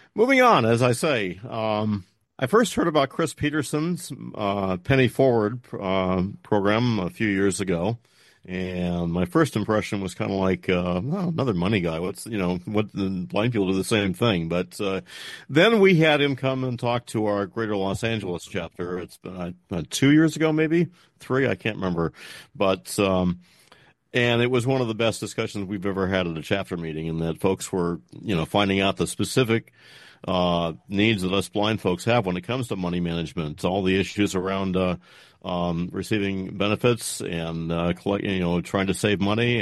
Moving on, as I say, I first heard about Chris Peterson's Penny Forward program a few years ago, and my first impression was kind of like, oh, another money guy. What the blind people do the same thing. But then we had him come and talk to our Greater Los Angeles chapter. It's been 2 years ago, maybe three, I can't remember, but. And it was one of the best discussions we've ever had at a chapter meeting, in that folks were, finding out the specific needs that us blind folks have when it comes to money management, all the issues around receiving benefits and trying to save money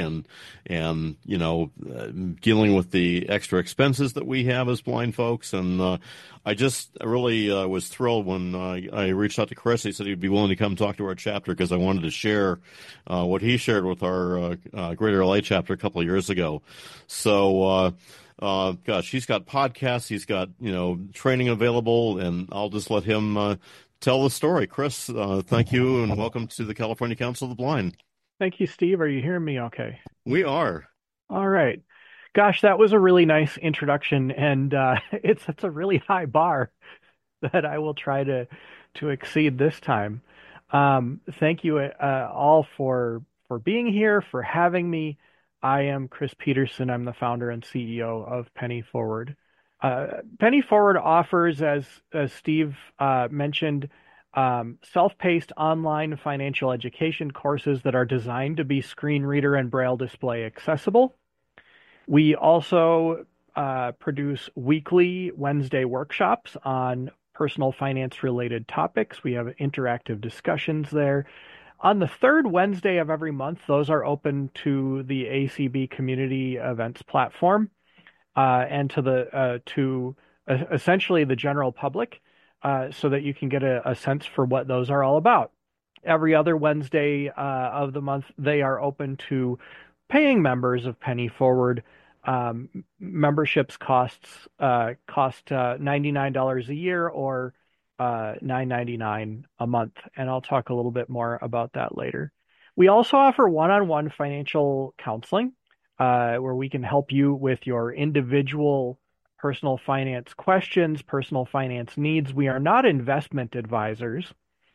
and dealing with the extra expenses that we have as blind folks. And I just really was thrilled when I reached out to Chris. He said he'd be willing to come talk to our chapter because I wanted to share what he shared with our Greater LA chapter a couple of years ago. So. Gosh, he's got podcasts, he's got, training available, and I'll just let him tell the story. Chris, thank you and welcome to the California Council of the Blind. Thank you, Steve. Are you hearing me okay? We are. All right. Gosh, that was a really nice introduction, and it's a really high bar that I will try to exceed this time. Thank you all for being here, for having me. I am Chris Peterson. I'm the founder and CEO of Penny Forward. Penny Forward offers, as Steve mentioned, self-paced online financial education courses that are designed to be screen reader and braille display accessible. We also produce weekly Wednesday workshops on personal finance related topics. We have interactive discussions there. On the third Wednesday of every month, those are open to the ACB community events platform and to essentially the general public, so that you can get a sense for what those are all about. Every other Wednesday of the month, they are open to paying members of Penny Forward. Memberships cost $99 a year or $9.99 a month, and I'll talk a little bit more about that later. We also offer one-on-one financial counseling, where we can help you with your individual personal finance questions, personal finance needs. We are not investment advisors.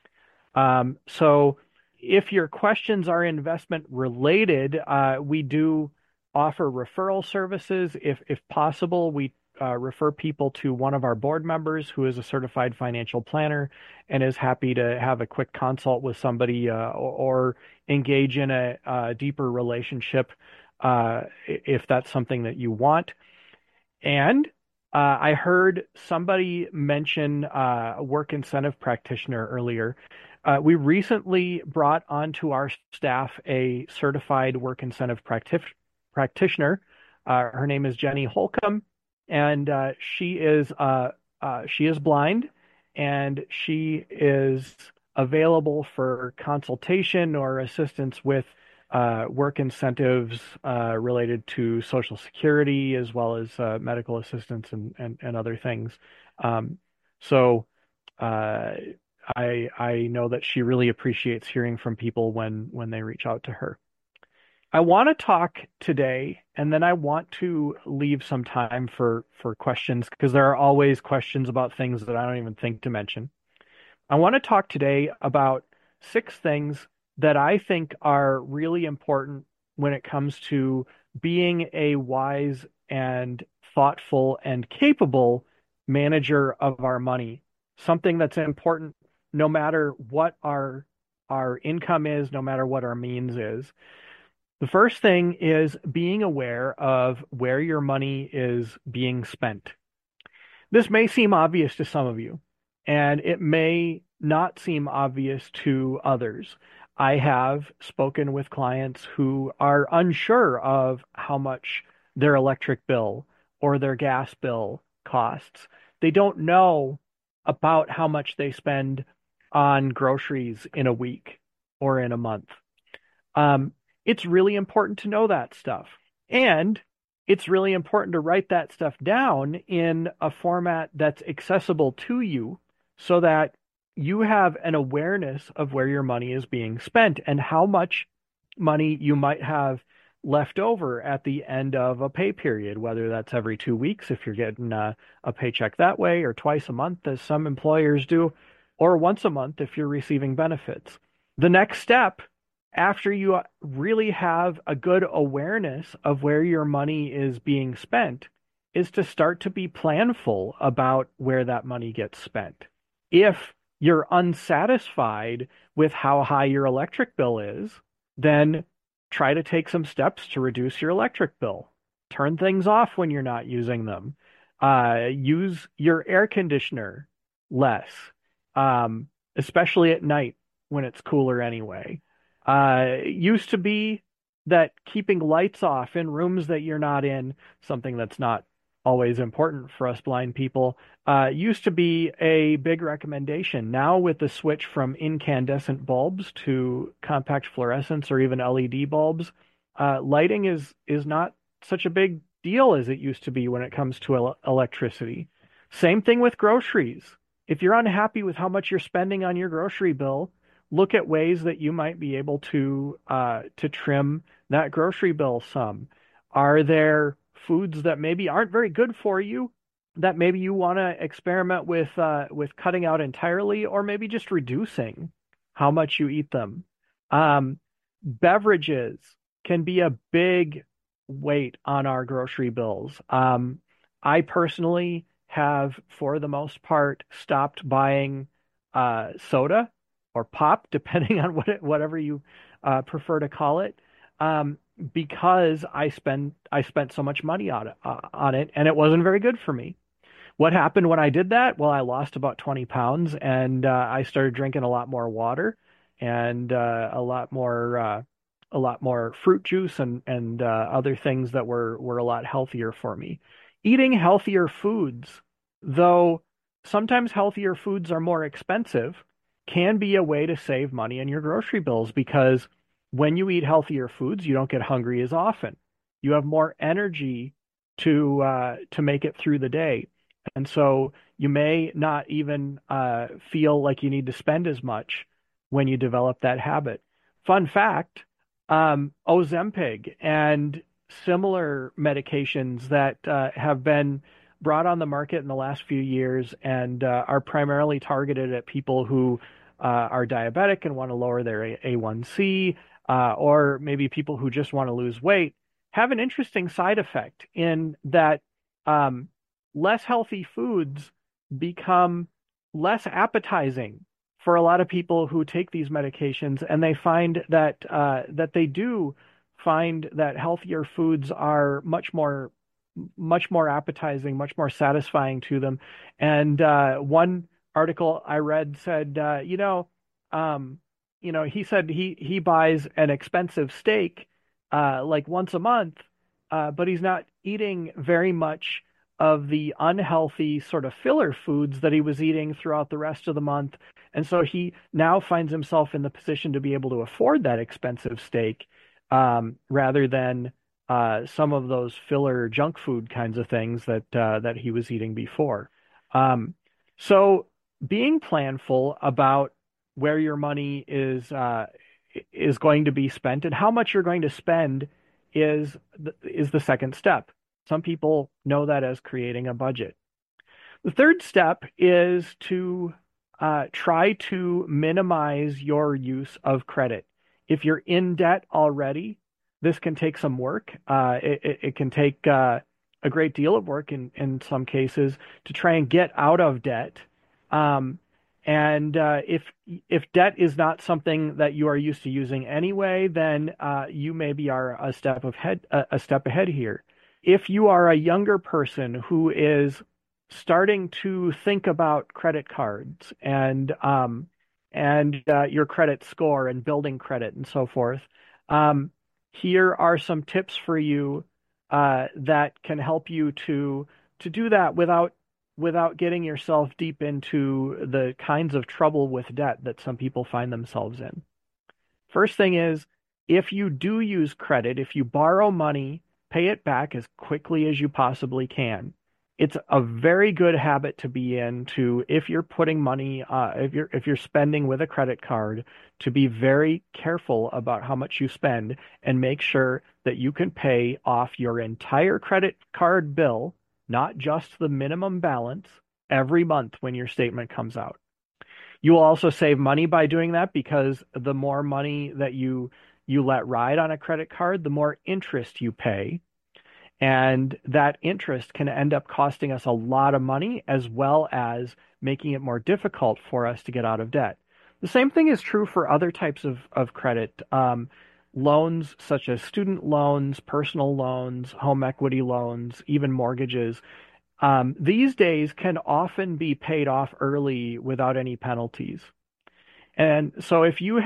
So if your questions are investment related, we do offer referral services. If possible, we refer people to one of our board members who is a certified financial planner and is happy to have a quick consult with somebody, or engage in a deeper relationship if that's something that you want. And I heard somebody mention a work incentive practitioner earlier. We recently brought onto our staff a certified work incentive practitioner. Her name is Jenny Holcomb, and she is blind, and she is available for consultation or assistance with work incentives related to Social Security, as well as medical assistance and other things. So uh, I know that she really appreciates hearing from people when they reach out to her. I want to talk today, and then I want to leave some time for questions, because there are always questions about things that I don't even think to mention. I want to talk today about 6 things that I think are really important when it comes to being a wise and thoughtful and capable manager of our money. Something that's important no matter what our income is, no matter what our means is. The first thing is being aware of where your money is being spent. This may seem obvious to some of you, and it may not seem obvious to others. I have spoken with clients who are unsure of how much their electric bill or their gas bill costs. They don't know about how much they spend on groceries in a week or in a month. Um, it's really important to know that stuff. And it's really important to write that stuff down in a format that's accessible to you, so that you have an awareness of where your money is being spent and how much money you might have left over at the end of a pay period, whether that's every 2 weeks if you're getting a paycheck that way, or twice a month, as some employers do, or once a month if you're receiving benefits. The next step, after you really have a good awareness of where your money is being spent, is to start to be planful about where that money gets spent. If you're unsatisfied with how high your electric bill is, then try to take some steps to reduce your electric bill. Turn things off when you're not using them. Use your air conditioner less, especially at night when it's cooler anyway. It used to be that keeping lights off in rooms that you're not in, something that's not always important for us blind people, used to be a big recommendation. Now, with the switch from incandescent bulbs to compact fluorescents or even LED bulbs, lighting is not such a big deal as it used to be when it comes to electricity. Same thing with groceries. If you're unhappy with how much you're spending on your grocery bill, look at ways that you might be able to trim that grocery bill some. Are there foods that maybe aren't very good for you that maybe you want to experiment with cutting out entirely, or maybe just reducing how much you eat them? Beverages can be a big weight on our grocery bills. I personally have, for the most part, stopped buying soda or pop, depending on whatever you prefer to call it, because I spent so much money on it, and it wasn't very good for me. What happened when I did that? Well, I lost about 20 pounds, and I started drinking a lot more water and a lot more fruit juice and other things that were a lot healthier for me. Eating healthier foods, though sometimes healthier foods are more expensive, can be a way to save money in your grocery bills, because when you eat healthier foods, you don't get hungry as often. You have more energy to make it through the day. And so you may not even feel like you need to spend as much when you develop that habit. Fun fact, Ozempic and similar medications that have been brought on the market in the last few years and are primarily targeted at people who are diabetic and want to lower their A1C, or maybe people who just want to lose weight, have an interesting side effect in that less healthy foods become less appetizing for a lot of people who take these medications, and they find that they do find that healthier foods are much more appetizing, much more satisfying to them. And one article I read said, he said he buys an expensive steak like once a month, but he's not eating very much of the unhealthy sort of filler foods that he was eating throughout the rest of the month. And so he now finds himself in the position to be able to afford that expensive steak, rather than some of those filler junk food kinds of things that he was eating before. So being planful about where your money is going to be spent and how much you're going to spend is the second step. Some people know that as creating a budget. The third step is to try to minimize your use of credit. If you're in debt already, this can take some work. It can take a great deal of work in some cases to try and get out of debt. And if debt is not something that you are used to using anyway, then you maybe are a step ahead here. If you are a younger person who is starting to think about credit cards and your credit score and building credit and so forth, here are some tips for you that can help you to do that without getting yourself deep into the kinds of trouble with debt that some people find themselves in. First thing is, if you do use credit, if you borrow money, pay it back as quickly as you possibly can. it's a very good habit to be in to, if you're putting money, if you're spending with a credit card, to be very careful about how much you spend and make sure that you can pay off your entire credit card bill, not just the minimum balance, every month when your statement comes out. You will also save money by doing that, because the more money that you let ride on a credit card, the more interest you pay. And that interest can end up costing us a lot of money, as well as making it more difficult for us to get out of debt. The same thing is true for other types of credit. Loans such as student loans, personal loans, home equity loans, even mortgages. These days can often be paid off early without any penalties. And so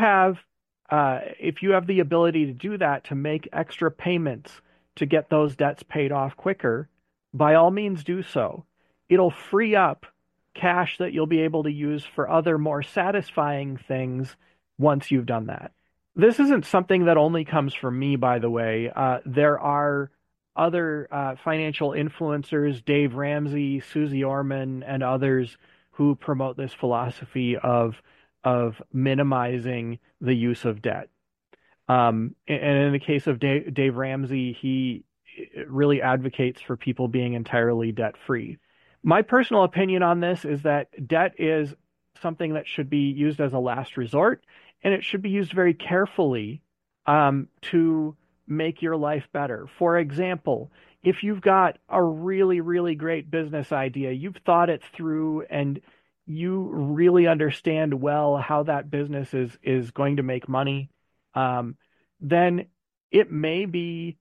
if you have the ability to do that, to make extra payments to get those debts paid off quicker, by all means do so. It'll free up cash that you'll be able to use for other more satisfying things once you've done that. This isn't something that only comes from me, by the way. There are other financial influencers, Dave Ramsey, Susie Orman, and others who promote this philosophy of minimizing the use of debt. And in the case of Dave Ramsey, he really advocates for people being entirely debt free. My personal opinion on this is that debt is something that should be used as a last resort, and it should be used very carefully to make your life better. For example, if you've got a really, really great business idea, you've thought it through, and you really understand well how that business is going to make money, then it may be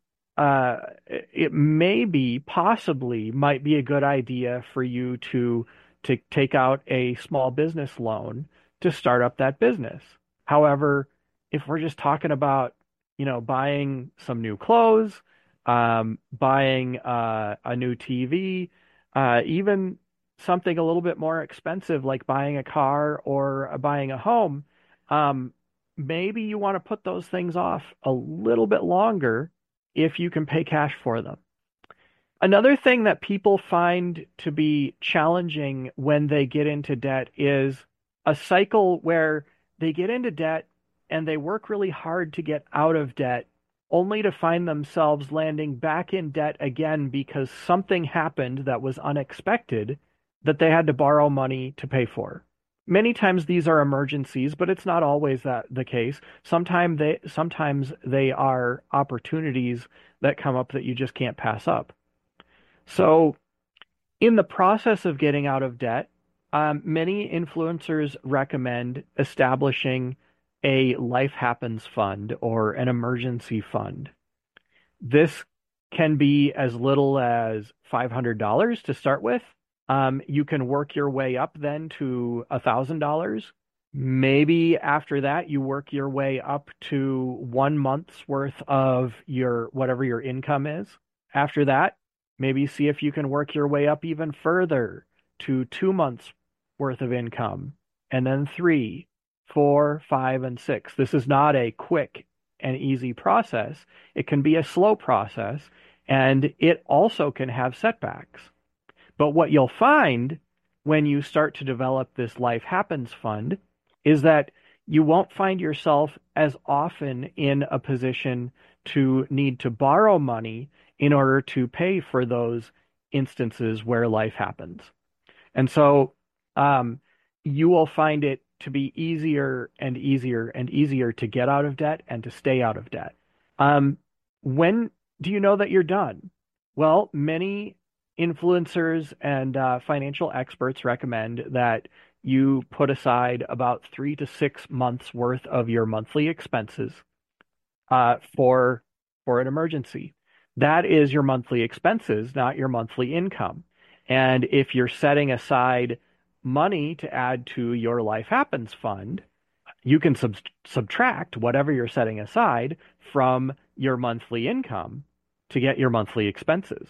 possibly might be a good idea for you to take out a small business loan to start up that business. However, if we're just talking about, buying some new clothes, buying a new TV, even something a little bit more expensive like buying a car or buying a home, maybe you want to put those things off a little bit longer if you can pay cash for them. Another thing that people find to be challenging when they get into debt is a cycle where they get into debt and they work really hard to get out of debt, only to find themselves landing back in debt again because something happened that was unexpected that they had to borrow money to pay for. Many times these are emergencies, but it's not always the case. Sometimes they are opportunities that come up that you just can't pass up. So in the process of getting out of debt, many influencers recommend establishing a life happens fund or an emergency fund. This can be as little as $500 to start with. You can work your way up then to $1,000. Maybe after that, you work your way up to 1 month's worth of whatever your income is. After that, maybe see if you can work your way up even further to 2 months worth of income, and then 3, 4, 5, and 6. This is not a quick and easy process. It can be a slow process, and it also can have setbacks. But what you'll find when you start to develop this Life Happens Fund is that you won't find yourself as often in a position to need to borrow money in order to pay for those instances where life happens. And so you will find it to be easier and easier and easier to get out of debt and to stay out of debt. When do you know that you're done? Well, many influencers and financial experts recommend that you put aside about 3 to 6 months worth of your monthly expenses for an emergency. That is your monthly expenses, not your monthly income. And if you're setting aside money to add to your Life Happens Fund, you can subtract whatever you're setting aside from your monthly income to get your monthly expenses.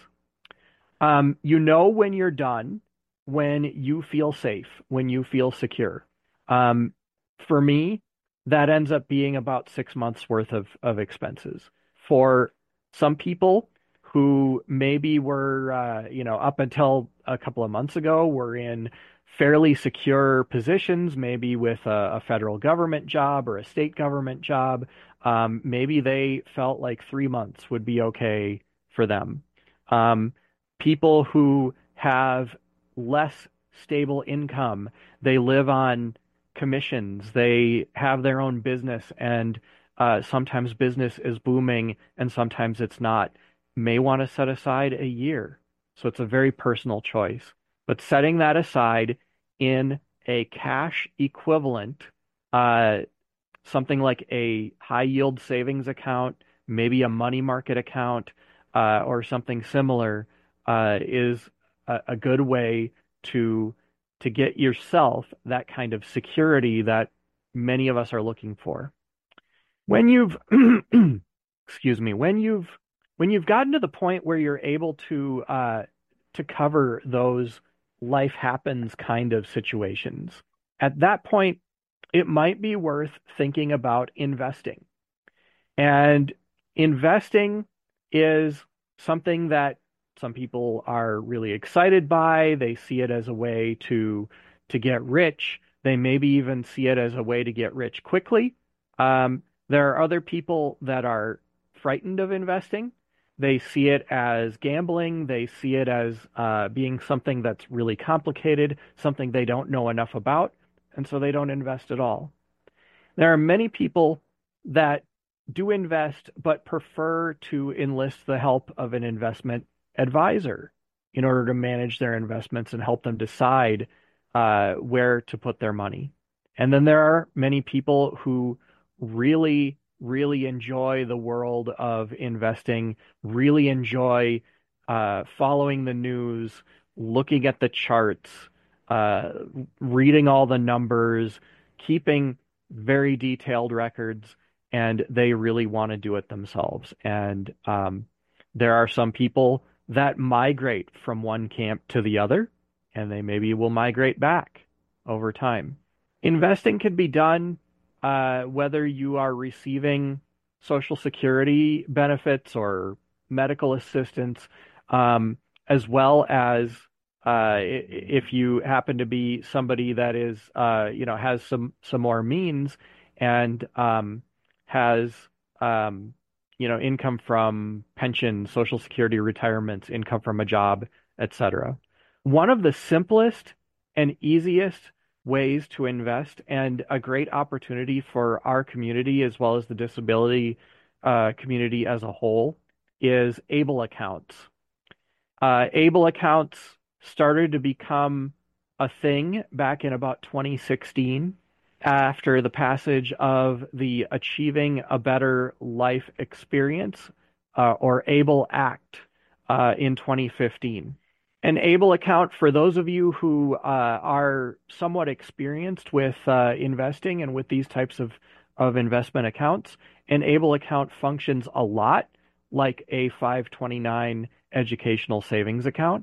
You know when you're done, when you feel safe, when you feel secure. For me, that ends up being about 6 months worth of expenses. For some people who maybe were, up until a couple of months ago were in fairly secure positions, maybe with a federal government job or a state government job. Maybe they felt like 3 months would be okay for them. Um, People who have less stable income, they live on commissions, they have their own business, and sometimes business is booming and sometimes it's not, may want to set aside a year. So it's a very personal choice. But setting that aside in a cash equivalent, uh, something like a high yield savings account, maybe a money market account, or something similar, is a good way to get yourself that kind of security that many of us are looking for. When you've excuse me, when you've gotten to the point where you're able to cover those life happens kind of situations, at that point, it might be worth thinking about investing. And investing is something that some people are really excited by. They see it as a way to get rich. They maybe even see it as a way to get rich quickly. There are other people that are frightened of investing. They see it as gambling. They see it as being something that's really complicated, something they don't know enough about, and so they don't invest at all. There are many people that do invest but prefer to enlist the help of an investment advisor in order to manage their investments and help them decide where to put their money. And then there are many people who really, really enjoy the world of investing, really enjoy following the news, looking at the charts, uh, reading all the numbers, keeping very detailed records, and they really want to do it themselves. And there are some people that migrate from one camp to the other, and they maybe will migrate back over time. Investing can be done whether you are receiving Social Security benefits or medical assistance, um, as well as if you happen to be somebody that is, has some more means and has, income from pension, Social Security, retirements, income from a job, etc. One of the simplest and easiest ways to invest and a great opportunity for our community as well as the disability community as a whole is ABLE accounts. ABLE accounts started to become a thing back in about 2016 after the passage of the Achieving a Better Life Experience, or ABLE Act, in 2015. An ABLE account, for those of you who are somewhat experienced with investing and with these types of investment accounts, an ABLE account functions a lot like a 529 educational savings account,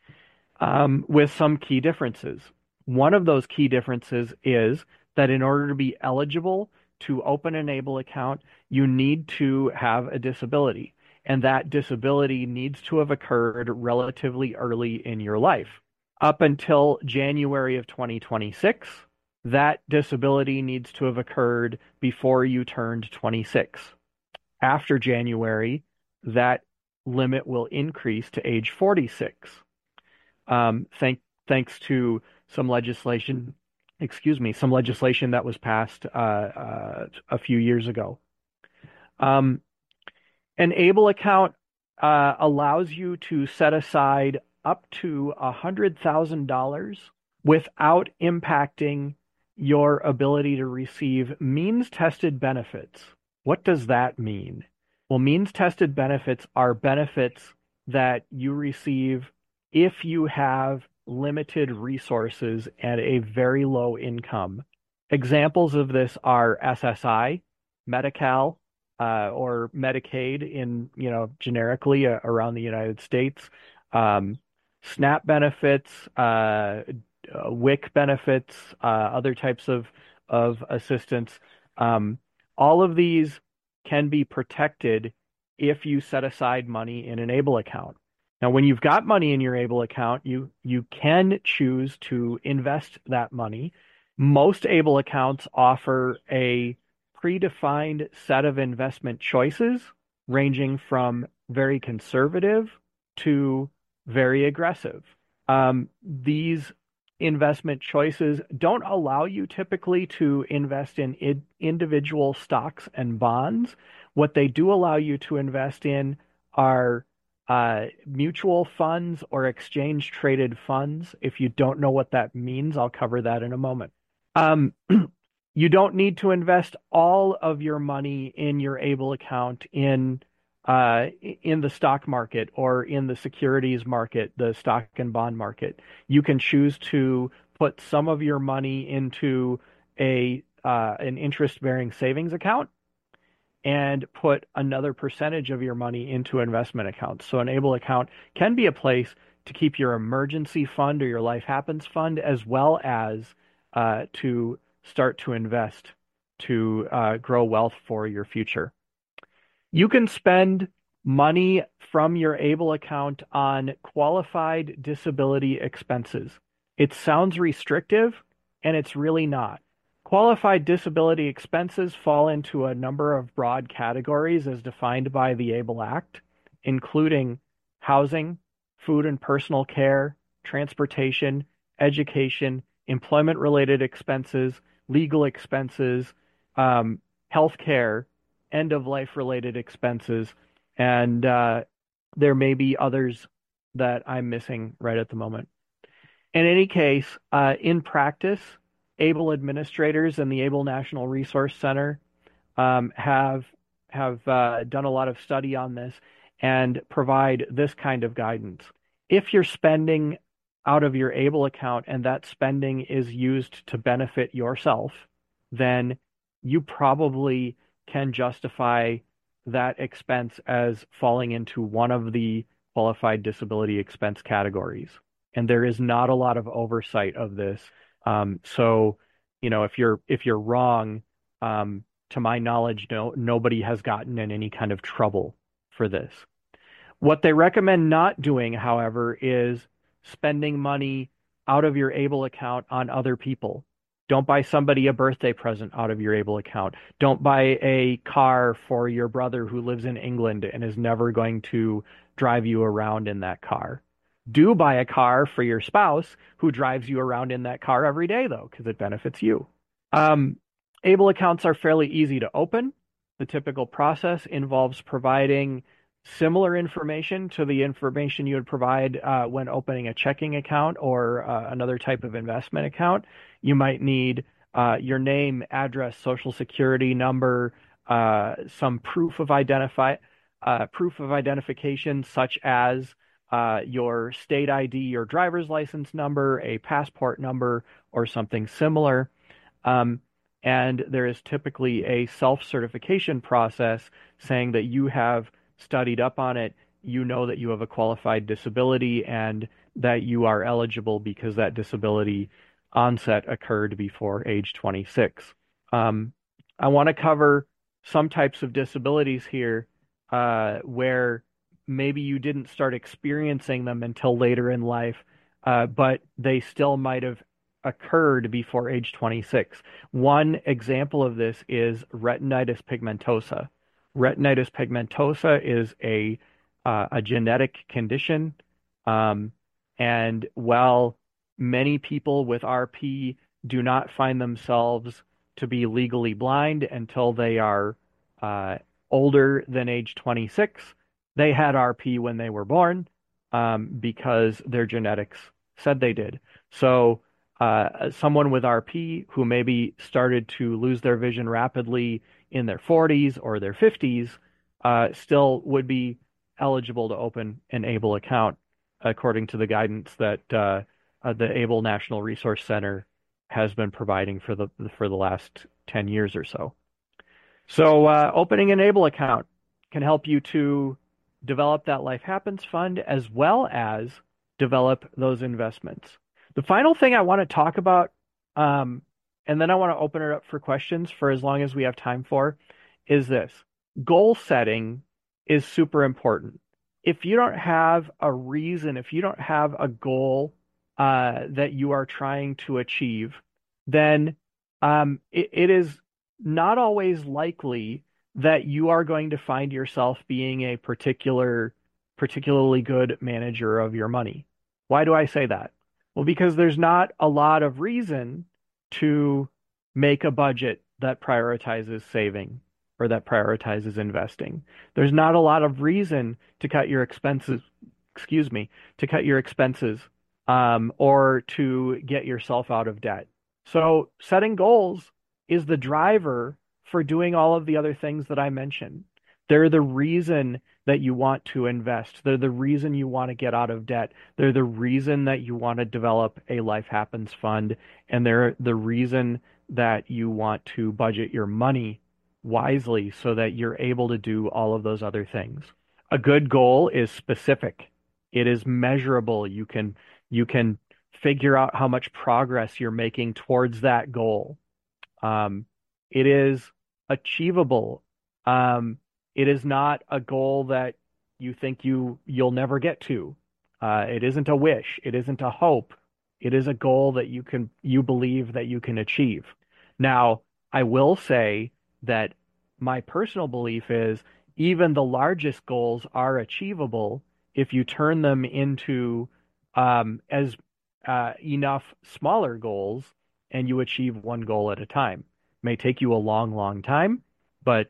with some key differences. One of those key differences is that in order to be eligible to open an ABLE account, you need to have a disability, and that disability needs to have occurred relatively early in your life. Up until January of 2026, that disability needs to have occurred before you turned 26. After January, that limit will increase to age 46. Thanks to some legislation, some legislation that was passed a few years ago. An ABLE account allows you to set aside up to $100,000 without impacting your ability to receive means-tested benefits. What does that mean? Well, means-tested benefits are benefits that you receive if you have limited resources and a very low income. Examples of this are SSI, Medi-Cal, or Medicaid in, generically around the United States, SNAP benefits, WIC benefits, other types of assistance. All of these can be protected if you set aside money in an ABLE account. Now, when you've got money in your Able account, you can choose to invest that money. Most Able accounts offer a predefined set of investment choices, ranging from very conservative to very aggressive. These investment choices don't allow you typically to invest in individual stocks and bonds. What they do allow you to invest in are mutual funds or exchange traded funds. If you don't know what that means, I'll cover that in a moment. Um, you don't need to invest all of your money in your Able account in the stock market or in the securities market, the stock and bond market. You can choose to put some of your money into a an interest-bearing savings account and put another percentage of your money into investment accounts. So an Able account can be a place to keep your emergency fund or your life happens fund, as well as to start to invest to grow wealth for your future. You can spend money from your Able account on qualified disability expenses. It sounds restrictive, and it's really not. Qualified disability expenses fall into a number of broad categories as defined by the ABLE Act, including housing, food and personal care, transportation, education, employment-related expenses, legal expenses, healthcare, end-of-life related expenses, and there may be others that I'm missing right at the moment. In any case, in practice, ABLE administrators and the ABLE National Resource Center have done a lot of study on this and provide this kind of guidance. If you're spending out of your ABLE account and that spending is used to benefit yourself, then you probably can justify that expense as falling into one of the qualified disability expense categories. And there is not a lot of oversight of this. So, if you're wrong, to my knowledge, nobody has gotten in any kind of trouble for this. What they recommend not doing, however, is spending money out of your ABLE account on other people. Don't buy somebody a birthday present out of your ABLE account. Don't buy a car for your brother who lives in England and is never going to drive you around in that car. Do buy a car for your spouse who drives you around in that car every day, though, because it benefits you. ABLE accounts are fairly easy to open. The typical process involves providing similar information to the information you would provide when opening a checking account or another type of investment account. You might need your name, address, social security number, some proof of identification, such as your state ID, your driver's license number, a passport number, or something similar. And there is typically a self-certification process saying that you have studied up on it, you know that you have a qualified disability, and that you are eligible because that disability onset occurred before age 26. I want to cover some types of disabilities here where maybe you didn't start experiencing them until later in life, but they still might have occurred before age 26. One example of this is retinitis pigmentosa. Retinitis pigmentosa is a genetic condition, and while many people with RP do not find themselves to be legally blind until they are older than age 26, they had RP when they were born because their genetics said they did. So someone with RP who maybe started to lose their vision rapidly in their 40s or their 50s still would be eligible to open an ABLE account according to the guidance that the ABLE National Resource Center has been providing for the last 10 years or so. So opening an ABLE account can help you to develop that Life Happens Fund as well as develop those investments. The final thing I want to talk about, and then I want to open it up for questions for as long as we have time for, is this. Goal setting is super important. if you don't have a reason, if you don't have a goal that you are trying to achieve, then it is not always likely that you are going to find yourself being a particularly good manager of your money. Why do I say that? Well, because there's not a lot of reason to make a budget that prioritizes saving or that prioritizes investing. There's not a lot of reason to cut your expenses, excuse me, to cut your expenses, or to get yourself out of debt. So setting goals is the driver for doing all of the other things that I mentioned. They're the reason that you want to invest. They're the reason you want to get out of debt. They're the reason that you want to develop a Life Happens fund. And they're the reason that you want to budget your money wisely so that you're able to do all of those other things. A good goal is specific. It is measurable. You can figure out how much progress you're making towards that goal. Um, it is achievable. Um, it is not a goal that you think you'll never get to. It isn't a wish. It isn't a hope. It is a goal that you believe that you can achieve. Now, I will say that my personal belief is even the largest goals are achievable if you turn them into as enough smaller goals and you achieve one goal at a time. It may take you a long, long time, but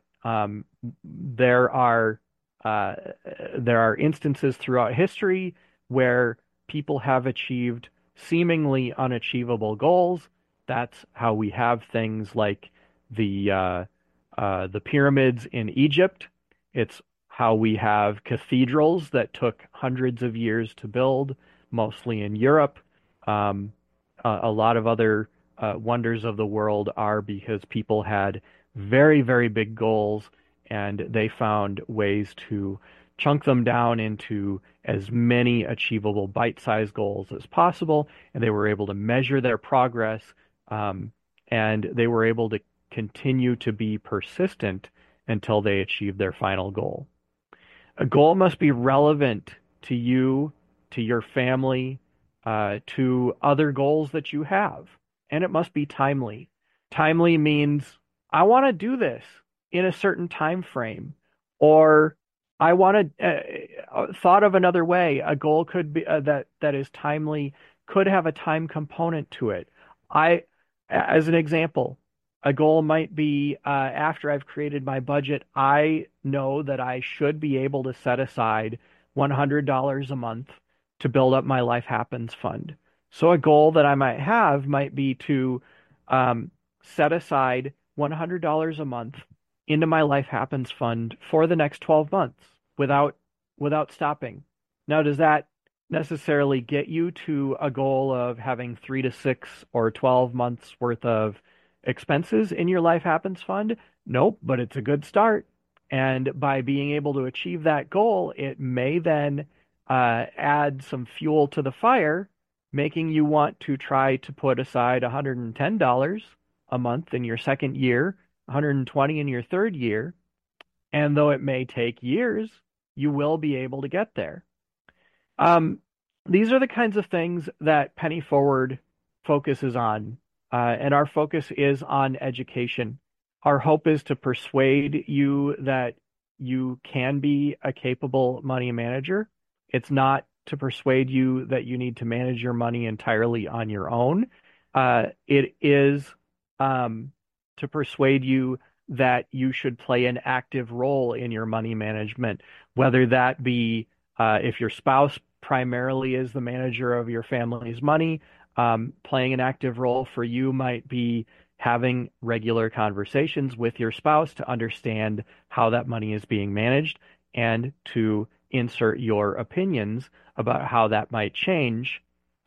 there are uh, there are instances throughout history where people have achieved seemingly unachievable goals. That's how we have things like the the pyramids in Egypt. It's how we have cathedrals that took hundreds of years to build, mostly in Europe. Um, a lot of other wonders of the world are because people had very, very big goals and they found ways to chunk them down into as many achievable bite-sized goals as possible, and they were able to measure their progress, and they were able to continue to be persistent until they achieved their final goal. A goal must be relevant to you, to your family, to other goals that you have, and it must be timely. Timely means I want to do this in a certain time frame, or I want to thought of another way. A goal could be that is timely could have a time component to it. I, as an example, a goal might be after I've created my budget, I know that I should be able to set aside $100 a month to build up my Life Happens fund. So a goal that I might have might be to set aside $100 a month into my Life Happens fund for the next 12 months without stopping. Now, does that necessarily get you to a goal of having 3 to 6 or 12 months worth of expenses in your Life Happens fund? Nope, but it's a good start. And by being able to achieve that goal, it may then add some fuel to the fire, making you want to try to put aside $110 a month in your second year, 120 in your third year. And though it may take years, you will be able to get there. Um, these are the kinds of things that Penny Forward focuses on, and our focus is on education. Our hope is to persuade you that you can be a capable money manager. It's not to persuade you that you need to manage your money entirely on your own. It is to persuade you that you should play an active role in your money management, whether that be if your spouse primarily is the manager of your family's money, playing an active role for you might be having regular conversations with your spouse to understand how that money is being managed and to insert your opinions about how that might change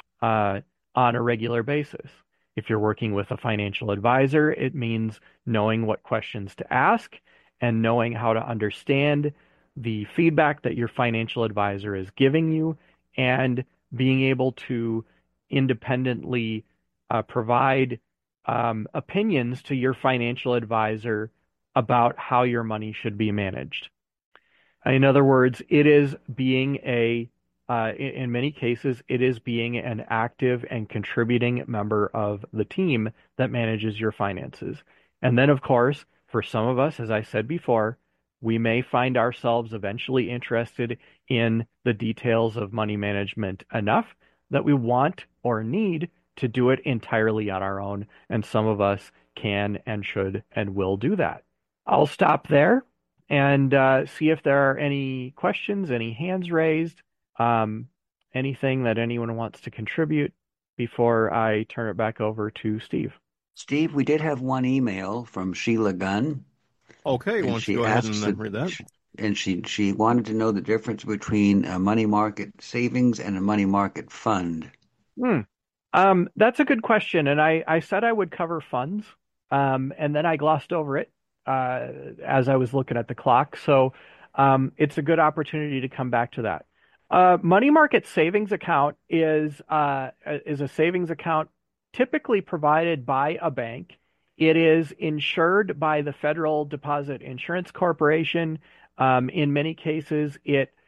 on a regular basis. If you're working with a financial advisor, it means knowing what questions to ask and knowing how to understand the feedback that your financial advisor is giving you and being able to independently provide opinions to your financial advisor about how your money should be managed. In other words, it is being in many cases, it is being an active and contributing member of the team that manages your finances. And then, of course, for some of us, as I said before, we may find ourselves eventually interested in the details of money management enough that we want or need to do it entirely on our own. And some of us can and should and will do that. I'll stop there and see if there are any questions, any hands raised, um, anything that anyone wants to contribute before I turn it back over to Steve. Steve, we did have one email from Sheila Gunn, Okay, why and don't you she go ahead asks and that, read that? and she wanted to know the difference between a money market savings and a money market fund. Hmm. That's a good question, and I said I would cover funds, and then I glossed over it as I was looking at the clock. So it's a good opportunity to come back to that. Money market savings account is a savings account typically provided by a bank. It is insured by the Federal Deposit Insurance Corporation. In many cases,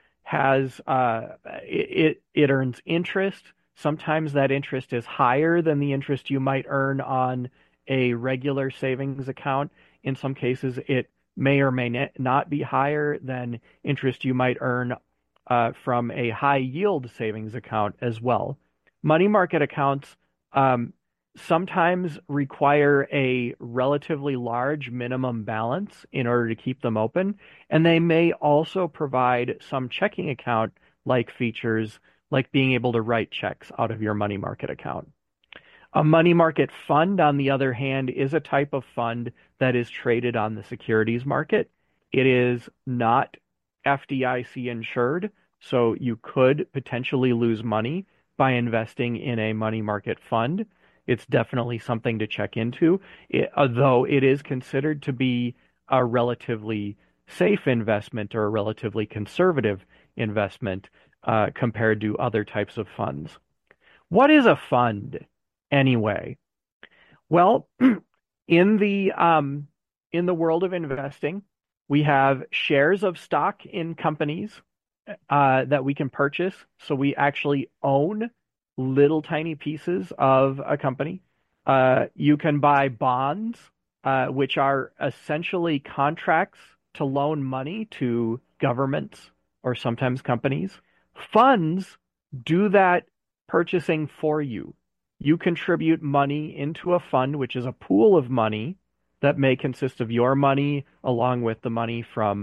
it earns interest. Sometimes that interest is higher than the interest you might earn on a regular savings account. In some cases, it may or may not be higher than interest you might earn from a high yield savings account as well. Money market accounts um, sometimes require a relatively large minimum balance in order to keep them open, and they may also provide some checking account like features, like being able to write checks out of your money market account. A money market fund, on the other hand, is a type of fund that is traded on the securities market. It is not FDIC insured, so you could potentially lose money by investing in a money market fund. It's definitely something to check into, although it is considered to be a relatively safe investment or a relatively conservative investment compared to other types of funds. What is a fund anyway? Well, in the um, in the world of investing, we have shares of stock in companies that we can purchase. So we actually own little tiny pieces of a company. You can buy bonds, which are essentially contracts to loan money to governments or sometimes companies. Funds do that purchasing for you. You contribute money into a fund, which is a pool of money that may consist of your money along with the money from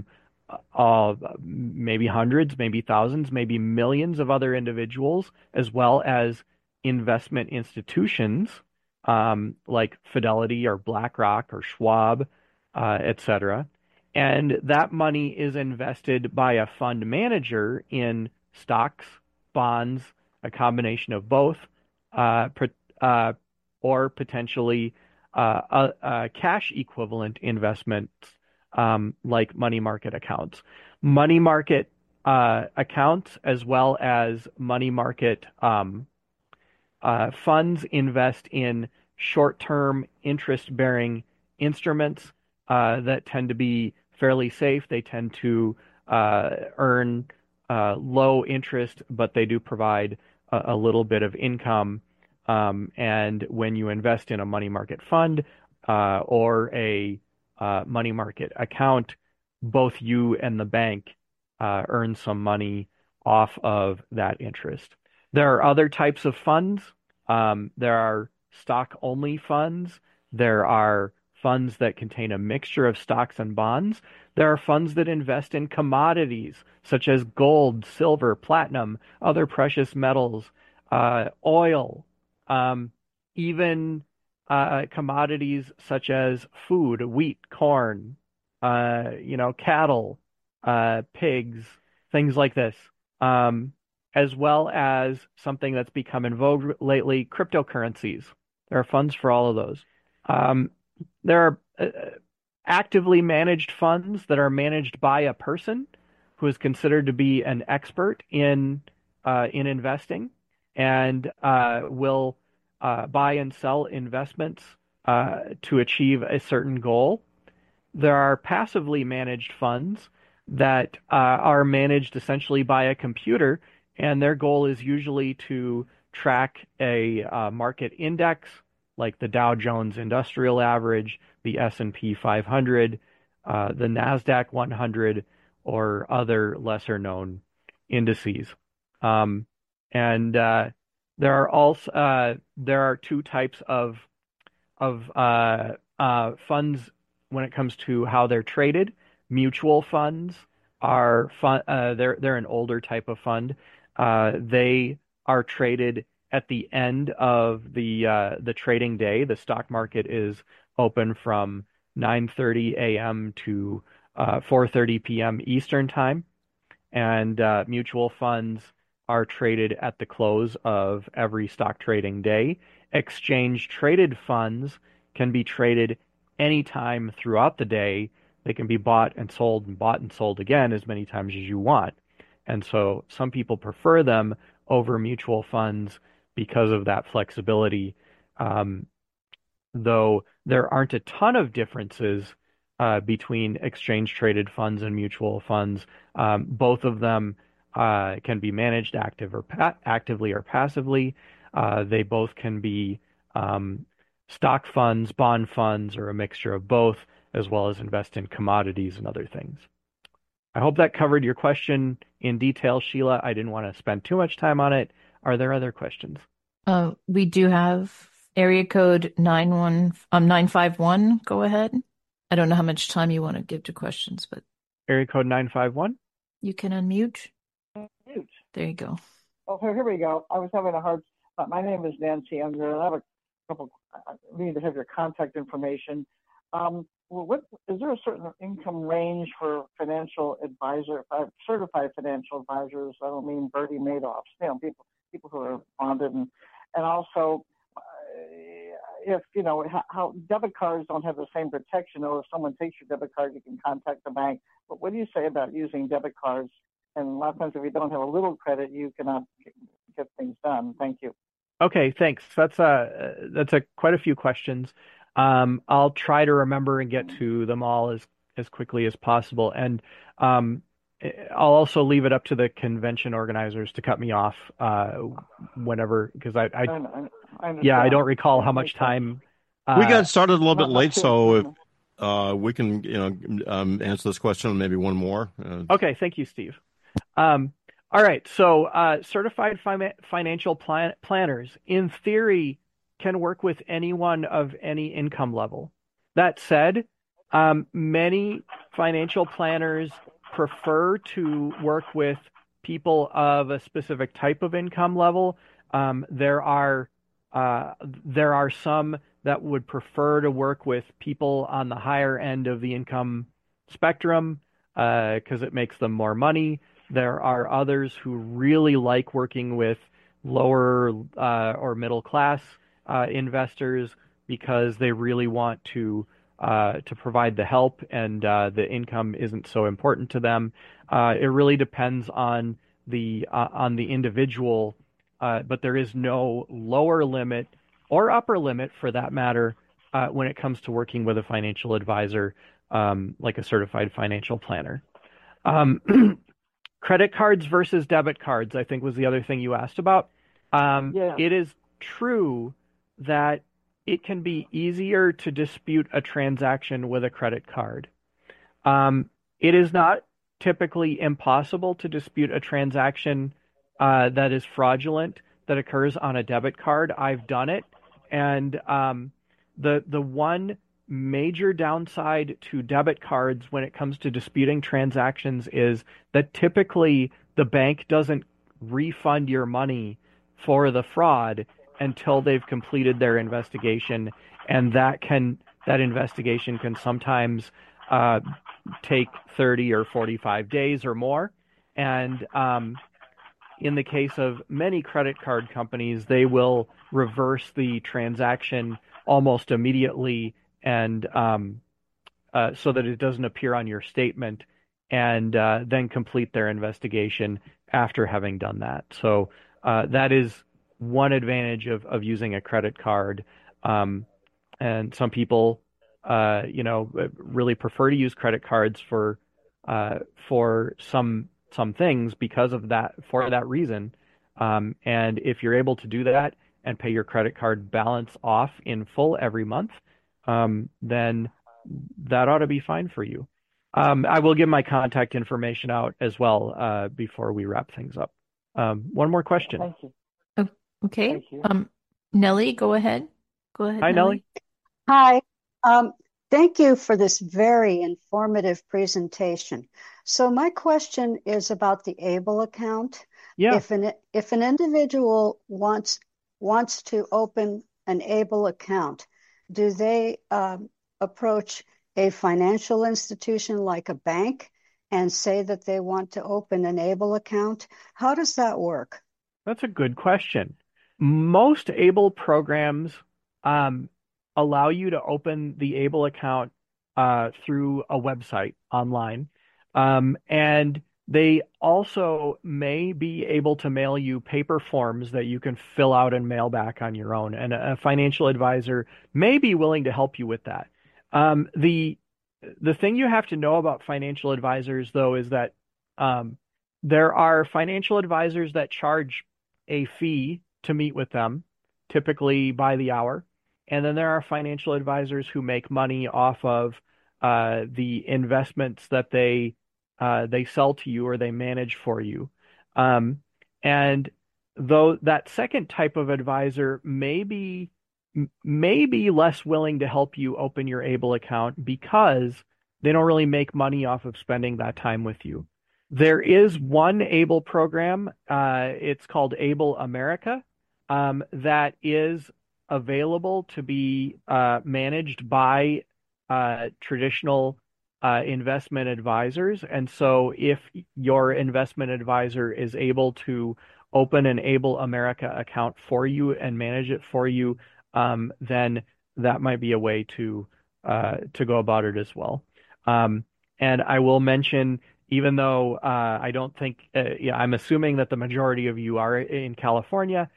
maybe hundreds, maybe thousands, maybe millions of other individuals, as well as investment institutions like Fidelity or BlackRock or Schwab, etc. And that money is invested by a fund manager in stocks, bonds, a combination of both, uh, uh, or potentially cash equivalent investments like money market accounts. Money market accounts, as well as money market funds, invest in short-term interest-bearing instruments that tend to be fairly safe. They tend to earn low interest, but they do provide a little bit of income. And when you invest in a money market fund or a money market account, both you and the bank earn some money off of that interest. There are other types of funds. There are stock-only funds. There are funds that contain a mixture of stocks and bonds. There are funds that invest in commodities such as gold, silver, platinum, other precious metals, oil, um, even commodities such as food, wheat, corn, cattle, pigs, things like this. Um, as well as something that's become in vogue lately, cryptocurrencies. There are funds for all of those. Um, there are actively managed funds that are managed by a person who is considered to be an expert in investing and will buy and sell investments to achieve a certain goal. There are passively managed funds that are managed essentially by a computer, and their goal is usually to track a market index like the Dow Jones Industrial Average, the S&P 500, the Nasdaq 100, or other lesser known indices. Um, and there are two types of funds when it comes to how they're traded. Mutual funds are fun. They're an older type of fund. They are traded at the end of the trading day. The stock market is open from 9:30 a.m. to 4:30 p.m. Eastern time, and mutual funds are traded at the close of every stock trading day. Exchange traded funds can be traded anytime throughout the day. They can be bought and sold again as many times as you want. And so some people prefer them over mutual funds because of that flexibility. Um, though there aren't a ton of differences between exchange traded funds and mutual funds. Both of them can be managed actively or passively. They both can be stock funds, bond funds, or a mixture of both, as well as invest in commodities and other things. I hope that covered your question in detail, Sheila. I didn't want to spend too much time on it. Are there other questions? We do have area code 951. Go ahead. I don't know how much time you want to give to questions, but Area code 951. you can unmute. Mute. There you go. Oh, here we go. I was having a hard. My name is Nancy Unger, and I have a couple. I need to have your contact information. What is there a certain income range for financial advisor? Certified financial advisors. I don't mean Bernie Madoff. People who are bonded, and also if how debit cards don't have the same protection. Or if someone takes your debit card, you can contact the bank. But what do you say about using debit cards? And a lot of times, if you don't have a little credit, you cannot get things done. Thank you. Okay, thanks. That's quite a few questions. I'll try to remember and get to them all as quickly as possible. And I'll also leave it up to the convention organizers to cut me off whenever, because I understand. don't recall how much time. We got started a little bit Not late, too- so if we can, answer this question and maybe one more. Okay, thank you, Steve. All right, so certified financial planners, in theory, can work with anyone of any income level. That said, many financial planners prefer to work with people of a specific type of income level. There are some that would prefer to work with people on the higher end of the income spectrum because it makes them more money. There are others who really like working with lower or middle class investors because they really want to provide the help and the income isn't so important to them. It really depends on the individual, but there is no lower limit or upper limit for that matter when it comes to working with a financial advisor like a certified financial planner. Credit cards versus debit cards, I think was the other thing you asked about. Yeah. It is true that it can be easier to dispute a transaction with a credit card. It is not typically impossible to dispute a transaction that is fraudulent that occurs on a debit card. I've done it, and the one major downside to debit cards when it comes to disputing transactions is that typically the bank doesn't refund your money for the fraud until they've completed their investigation, and that investigation can sometimes take 30 or 45 days or more. And in the case of many credit card companies, they will reverse the transaction almost immediately and so that it doesn't appear on your statement, and then complete their investigation after having done that. So that is one advantage of using a credit card. And some people, really prefer to use credit cards for for some things because of that, for that reason. And if you're able to do that and pay your credit card balance off in full every month, then that ought to be fine for you. I will give my contact information out as well before we wrap things up. One more question. Thank you. Oh, okay. Thank you. Nellie, go ahead. Go ahead, Hi, Nellie. Hi. Thank you for this very informative presentation. So my question is about the ABLE account. Yeah. If an individual wants to open an ABLE account, do they approach a financial institution like a bank and say that they want to open an ABLE account? How does that work? That's a good question. Most ABLE programs allow you to open the ABLE account through a website online. And they also may be able to mail you paper forms that you can fill out and mail back on your own. And a financial advisor may be willing to help you with that. The thing you have to know about financial advisors, though, is that there are financial advisors that charge a fee to meet with them, typically by the hour. And then there are financial advisors who make money off of the investments that they sell to you or they manage for you. And though that second type of advisor may be less willing to help you open your ABLE account because they don't really make money off of spending that time with you. There is one ABLE program, it's called ABLE America, that is available to be managed by traditional investment advisors. And so if your investment advisor is able to open an ABLE America account for you and manage it for you, then that might be a way to go about it as well. And I will mention, even though I don't think, I'm assuming that the majority of you are in California,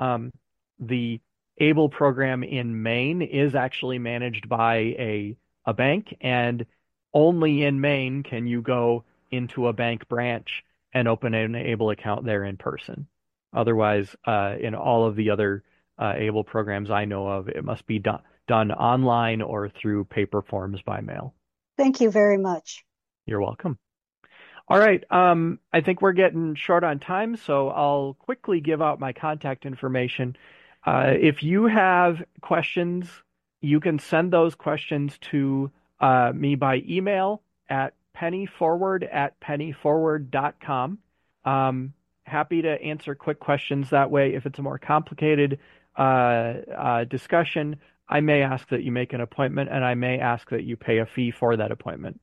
the ABLE program in Maine is actually managed by a bank, and only in Maine can you go into a bank branch and open an ABLE account there in person. Otherwise, in all of the other ABLE programs I know of, it must be done online or through paper forms by mail. Thank you very much. You're welcome. All right. I think we're getting short on time, so I'll quickly give out my contact information. If you have questions, you can send those questions to me by email at pennyforward@pennyforward.com. Happy to answer quick questions that way. If it's a more complicated discussion, I may ask that you make an appointment, and I may ask that you pay a fee for that appointment.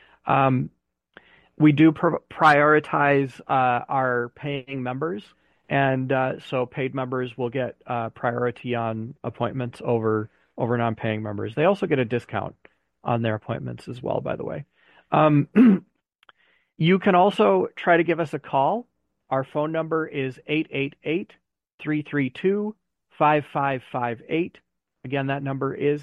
We do prioritize our paying members, and so paid members will get priority on appointments over non-paying members. They also get a discount on their appointments as well, by the way. You can also try to give us a call. Our phone number is 888-332-5558. Again, that number is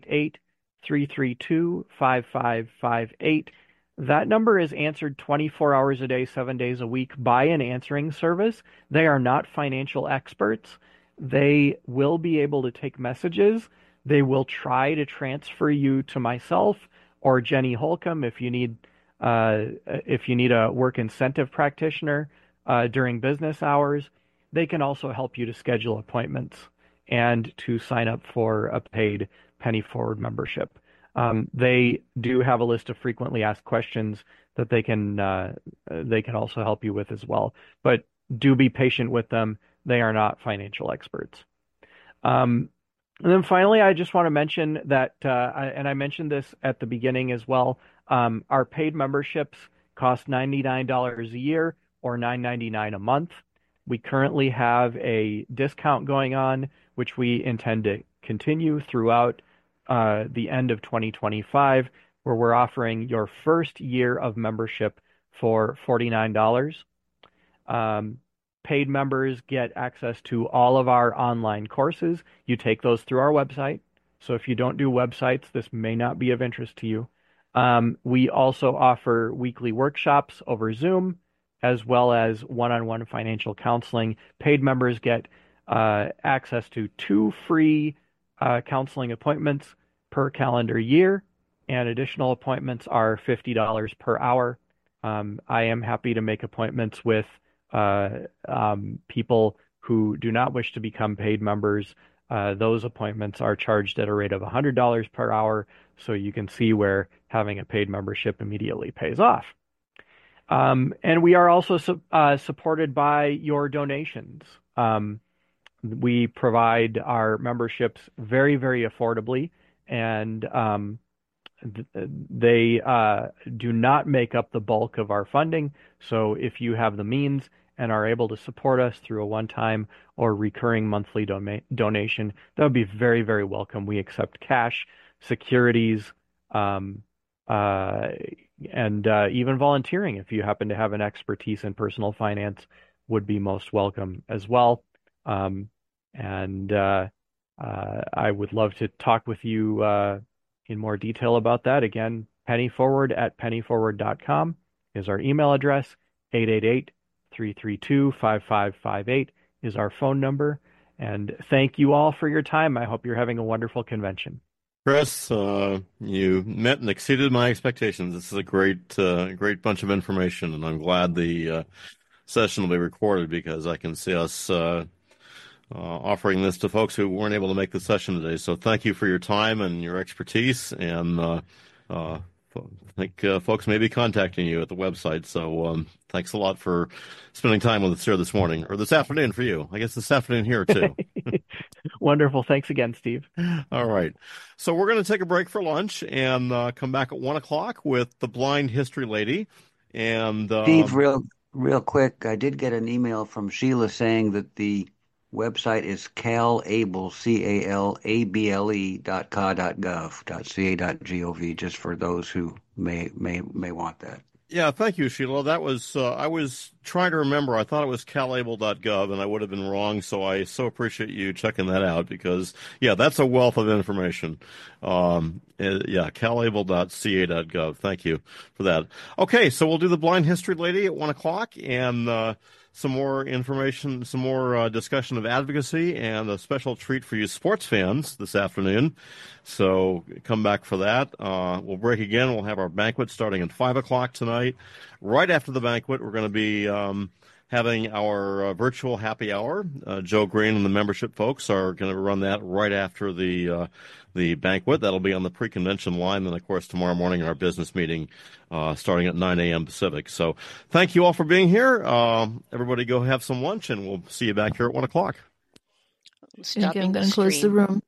888-332-5558. That number is answered 24 hours a day, 7 days a week by an answering service. They are not financial experts. They will be able to take messages. They will try to transfer you to myself or Jenny Holcomb if you need a work incentive practitioner during business hours. They can also help you to schedule appointments and to sign up for a paid Penny Forward membership. They do have a list of frequently asked questions that they can also help you with as well. But do be patient with them. They are not financial experts. And then finally, I just want to mention that, and I mentioned this at the beginning as well, our paid memberships cost $99 a year or $9.99 a month. We currently have a discount going on, which we intend to continue throughout the end of 2025, where we're offering your first year of membership for $49. Paid members get access to all of our online courses. You take those through our website. So if you don't do websites, this may not be of interest to you. We also offer weekly workshops over Zoom, as well as one-on-one financial counseling. Paid members get access to 2 free counseling appointments per calendar year, and additional appointments are $50 per hour. I am happy to make appointments with people who do not wish to become paid members. Those appointments are charged at a rate of $100 per hour, so you can see where having a paid membership immediately pays off. And we are also supported by your donations. We provide our memberships very, very affordably, and they do not make up the bulk of our funding. So if you have the means and are able to support us through a one-time or recurring monthly donation, that would be very, very welcome. We accept cash, securities, and even volunteering, if you happen to have an expertise in personal finance, would be most welcome as well. I would love to talk with you in more detail about that. Again, pennyforward@pennyforward.com is our email address. 888-332-5558 is our phone number. And thank you all for your time. I hope you're having a wonderful convention. Chris, you met and exceeded my expectations. This is a great bunch of information, and I'm glad the session will be recorded because I can see us offering this to folks who weren't able to make the session today. So thank you for your time and your expertise, and I think folks may be contacting you at the website. So thanks a lot for spending time with us here this morning, or this afternoon for you. I guess this afternoon here too. Wonderful. Thanks again, Steve. All right. So we're going to take a break for lunch and come back at 1 o'clock with the Blind History Lady. And Steve, real quick, I did get an email from Sheila saying that the website is calable, calable.ca.gov, just for those who may want that. Yeah, thank you, Sheila. That was I was trying to remember. I thought it was calable.gov, and I would have been wrong. So I so appreciate you checking that out because, yeah, that's a wealth of information. Calable.ca.gov. Thank you for that. Okay, so we'll do the Blind History Lady at 1 o'clock, and some more information, some more discussion of advocacy, and a special treat for you sports fans this afternoon. So come back for that. We'll break again. We'll have our banquet starting at 5 o'clock tonight. Right after the banquet, we're going to be having our virtual happy hour. Joe Green and the membership folks are going to run that right after the banquet. That'll be on the pre-convention line. Then, of course, tomorrow morning our business meeting starting at 9 a.m. Pacific. So thank you all for being here. Everybody go have some lunch, and we'll see you back here at 1 o'clock. I'm going to close the room.